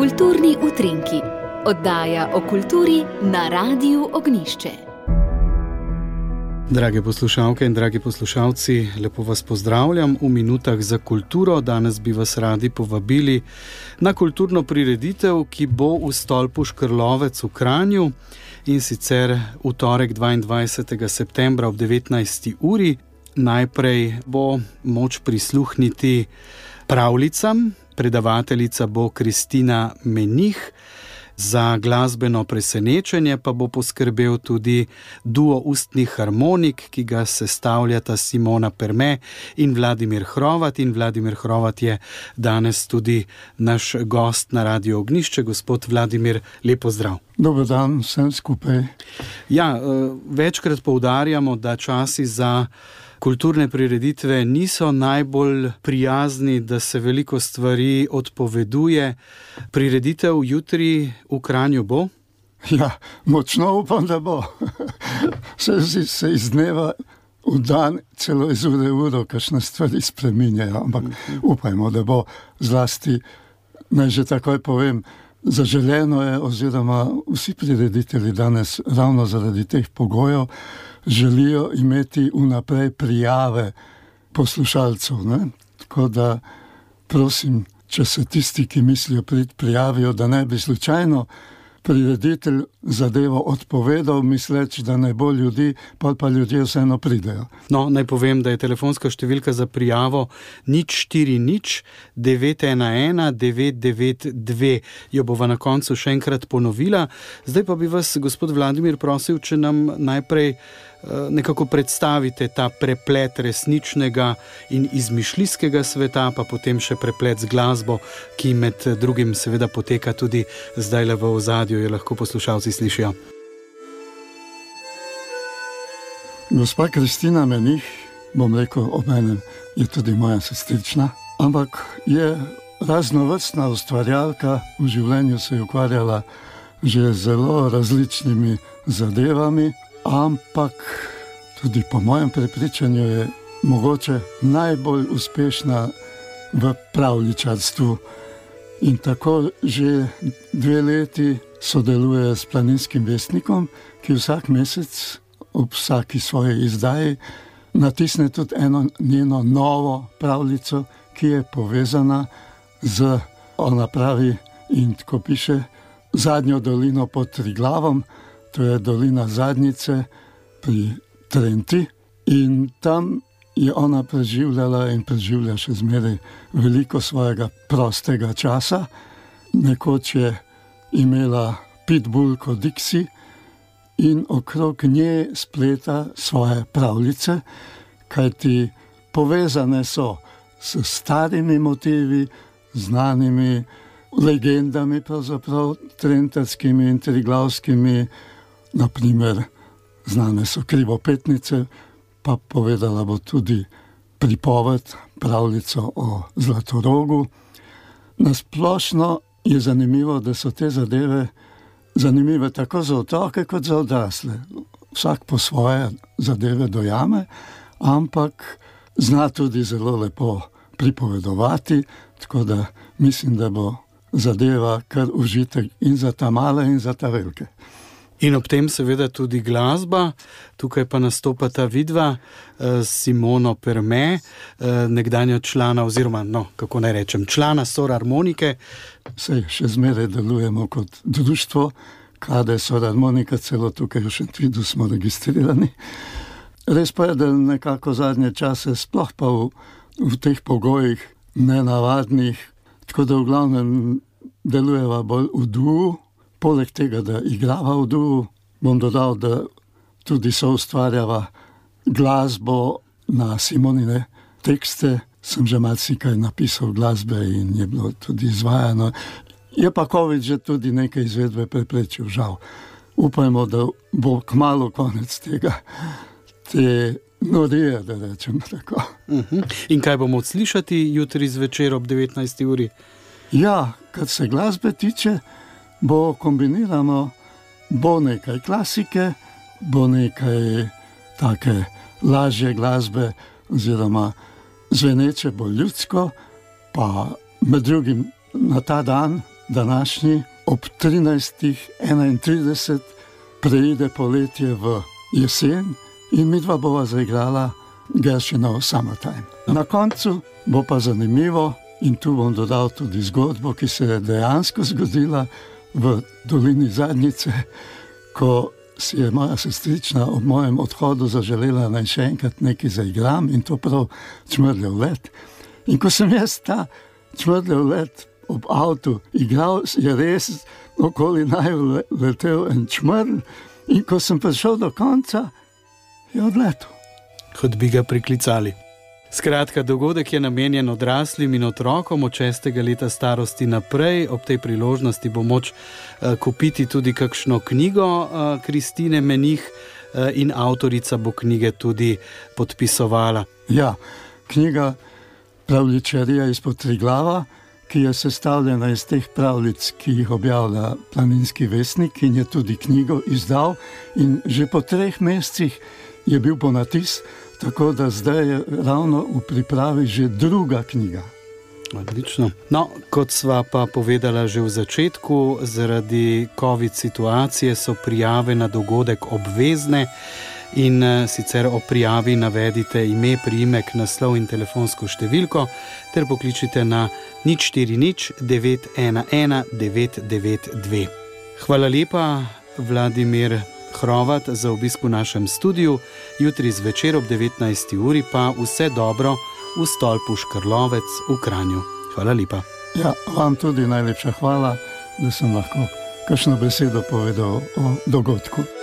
Kulturni utrinki, oddaja o kulturi na Radiu Ognjišče. Drage poslušalke in dragi poslušalci, lepo vas pozdravljam v minutah za kulturo. Danes bi vas radi povabili na kulturno prireditev, ki bo v stolpu Škrlovec v Kranju, in sicer v torek 22. septembra ob 19. uri. Najprej bo moč prisluhniti pravljicam. Predavateljica bo Kristina Menih, za glasbeno presenečenje pa bo poskrbel tudi duo ustnih harmonik, ki ga sestavljata Simona Perme in Vladimir Hrovat. In Vladimir Hrovat je danes tudi naš gost na Radiu Ognjišče. Gospod Vladimir, lep pozdrav. Dober dan vsem skupaj. Ja, večkrat poudarjamo, da časi za kulturne prireditve niso najbolj prijazni, da se veliko stvari odpoveduje. Prireditev jutri v Kranju bo? Ja, močno upam, da bo. Se iz dneva v dan, celo iz ure v uro, kakšne stvari spreminjajo, ampak upajmo, da bo. Zlasti, naj že takoj povem, zaželeno je, oziroma vsi prireditelji danes ravno zaradi teh pogojev želijo imeti vnaprej prijave poslušalcev, ne? Tako da prosim, če se tisti, ki mislijo prijavijo, da ne bi slučajno prireditelj zadevo odpovedal, misleč, da ne bo ljudi, pa ljudje vseeno pridejo. No, naj povem, da je telefonska številka za prijavo 040 911 992. Jo bova na koncu še enkrat ponovila. Zdaj pa bi vas, gospod Vladimir, prosil, če nam najprej nekako predstavite ta preplet resničnega in izmišljijskega sveta, pa potem še preplet z glasbo, ki med drugim seveda poteka tudi zdajle v ozadju, jo lahko poslušalci slišijo. Gospa Kristina Menih, bom rekel, obenem je tudi moja sestrična, ampak je raznovrstna ustvarjalka, v življenju se je ukvarjala že zelo različnimi zadevami, ampak tudi po mojem prepričanju je mogoče najbolj uspešna v pravljičarstvu. In tako že 2 leti sodeluje s Planinskim vestnikom, ki vsak mesec ob vsaki svoji izdaji natisne tudi eno njeno novo pravljico, ki je povezana z, ona pravi, in tako piše, zadnjo dolino pod Triglavom. To je dolina Zadnjice pri Trenti, in tam je ona preživljala in preživlja še zmeraj veliko svojega prostega časa. Nekoč je imela pitbullko Dixie in okrog nje spleta svoje pravljice, kajti povezane so s starimi motivi, znanimi legendami, pravzaprav trentarskimi in triglavskimi. Naprimer, znane so Krivopetnice, pa povedala bo tudi pripoved, pravljico o Zlatorogu. Nasplošno je zanimivo, da so te zadeve zanimive tako za otroke kot za odrasle. Vsak po svoje zadeve dojame, ampak zna tudi zelo lepo pripovedovati, tako da mislim, da bo zadeva kar užitek in za ta male in za ta velike. In ob tem seveda tudi glasba. Tukaj pa nastopata vidva, Simono Perme, nekdanja člana, oziroma, kako naj rečem, člana Sorharmonike. Sej še zmeraj delujemo kot društvo, Kade Sorharmonika, celo tukaj v Šentvidu smo registrirani. Res pa je, da nekako zadnje čase, sploh pa v teh pogojih nenavadnih, tako da v glavnem delujeva bolj v duhu. Poleg tega, da igrava v duhu, bom dodal, da tudi soustvarjava glasbo na Simonine tekste. Sem že marsikaj napisal glasbe in je bilo tudi izvajano. Je pa COVID že tudi nekaj izvedbe preprečil, žal. Upajmo, da bo kmalu konec tega, te norije, da rečem tako. In kaj bomo slišati jutri zvečer ob 19. uri? Ja, kar se glasbe tiče, bo kombinirano, bo nekaj klasike, bo nekaj take lažje glasbe, oziroma zveneče bolj ljudsko, pa med drugim na ta dan današnji, ob 13:31 preide poletje v jesen in midva bova zaigrala Gershwinovo Summertime. Na koncu bo pa zanimivo, in tu bom dodal tudi zgodbo, ki se je dejansko zgodila v dolini Zadnjice, ko si je moja sestrična ob mojem odhodu zaželela, naj še enkrat nekaj zaigram, in to prav Čmrljev let. In ko sem jaz ta Čmrljev let ob avtu igral, je res okoli naju letel en čmrl, in ko sem prišel do konca, je odletel. Kot bi ga priklicali. Skratka, dogodek je namenjen odraslim in otrokom od 6. leta starosti naprej. Ob tej priložnosti bo moč kupiti tudi kakšno knjigo Kristine Menih in avtorica bo knjige tudi podpisovala. Ja, knjiga Pravljičarija izpod Triglava, ki je sestavljena iz teh pravljic, ki jih objavlja Planinski vestnik, in je tudi knjigo izdal, in že po 3 mesecih je bil ponatis, tako da zdaj je ravno v pripravi že 2. knjiga. Odlično. No, kot sva pa povedala že v začetku, zaradi COVID situacije so prijave na dogodek obvezne, in sicer o prijavi navedite ime, priimek, naslov in telefonsko številko ter pokličite na 040 911 992. Hvala lepa, Vladimir Hrovat, za obisk v našem studiu. Jutri zvečer ob 19. uri pa vse dobro v stolpu Škrlovec v Kranju. Hvala lepa. Ja, vam tudi najlepša hvala, da sem lahko kakšno besedo povedal o dogodku.